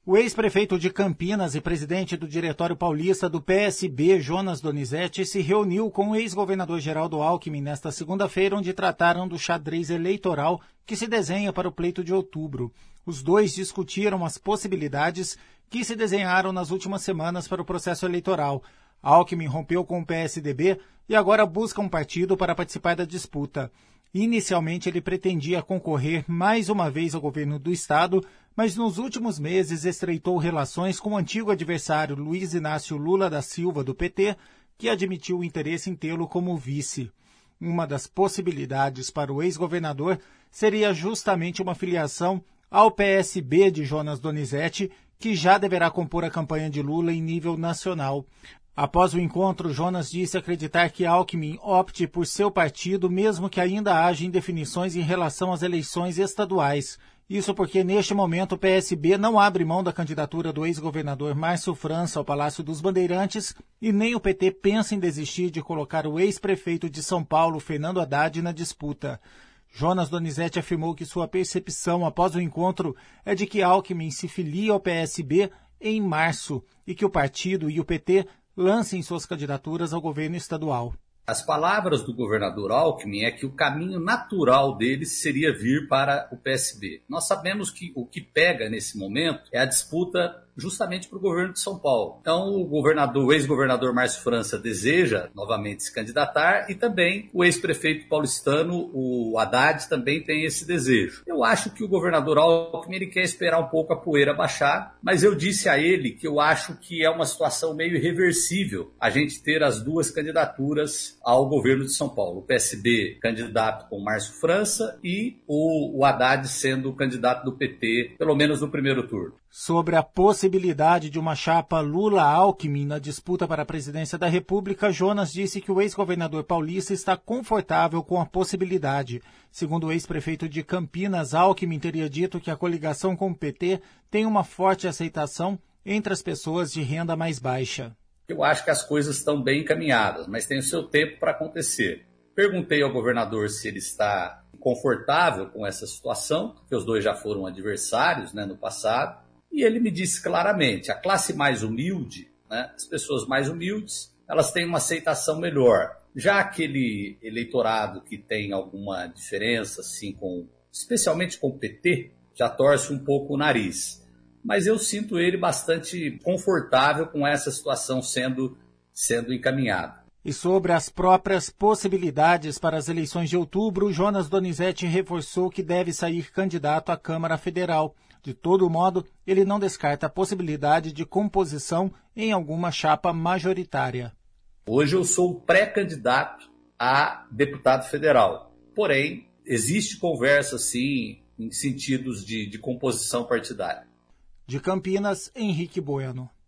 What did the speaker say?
O ex-prefeito de Campinas e presidente do Diretório Paulista do PSB, Jonas Donizete, se reuniu com o ex-governador Geraldo Alckmin nesta segunda-feira, onde trataram do xadrez eleitoral que se desenha para o pleito de outubro. Os dois discutiram as possibilidades que se desenharam nas últimas semanas para o processo eleitoral. Alckmin rompeu com o PSDB e agora busca um partido para participar da disputa. Inicialmente, ele pretendia concorrer mais uma vez ao governo do estado, mas nos últimos meses estreitou relações com o antigo adversário Luiz Inácio Lula da Silva, do PT, que admitiu o interesse em tê-lo como vice. Uma das possibilidades para o ex-governador seria justamente uma filiação ao PSB de Jonas Donizete, que já deverá compor a campanha de Lula em nível nacional. Após o encontro, Jonas disse acreditar que Alckmin opte por seu partido, mesmo que ainda haja indefinições em relação às eleições estaduais. Isso porque, neste momento, o PSB não abre mão da candidatura do ex-governador Márcio França ao Palácio dos Bandeirantes e nem o PT pensa em desistir de colocar o ex-prefeito de São Paulo, Fernando Haddad, na disputa. Jonas Donizete afirmou que sua percepção após o encontro é de que Alckmin se filia ao PSB em março e que o partido e o PT lancem suas candidaturas ao governo estadual. As palavras do governador Alckmin é que o caminho natural dele seria vir para o PSB. Nós sabemos que o que pega nesse momento é a disputa justamente para o governo de São Paulo. Então o ex-governador Márcio França deseja novamente se candidatar e também o ex-prefeito paulistano, o Haddad, também tem esse desejo. Eu acho que o governador Alckmin ele quer esperar um pouco a poeira baixar, mas eu disse a ele que eu acho que é uma situação meio irreversível a gente ter as duas candidaturas ao governo de São Paulo. O PSB candidato com Márcio França e o Haddad sendo o candidato do PT, pelo menos no primeiro turno. Sobre a possibilidade de uma chapa Lula-Alckmin na disputa para a presidência da República, Jonas disse que o ex-governador paulista está confortável com a possibilidade. Segundo o ex-prefeito de Campinas, Alckmin teria dito que a coligação com o PT tem uma forte aceitação entre as pessoas de renda mais baixa. Eu acho que as coisas estão bem encaminhadas, mas tem o seu tempo para acontecer. Perguntei ao governador se ele está confortável com essa situação, porque os dois já foram adversários, no passado. E ele me disse claramente, a classe mais humilde, as pessoas mais humildes, elas têm uma aceitação melhor. Já aquele eleitorado que tem alguma diferença, assim, especialmente com o PT, já torce um pouco o nariz. Mas eu sinto ele bastante confortável com essa situação sendo encaminhada. E sobre as próprias possibilidades para as eleições de outubro, Jonas Donizete reforçou que deve sair candidato à Câmara Federal. De todo modo, ele não descarta a possibilidade de composição em alguma chapa majoritária. Hoje eu sou pré-candidato a deputado federal. Porém, existe conversa, sim, em sentidos de composição partidária. De Campinas, Henrique Bueno.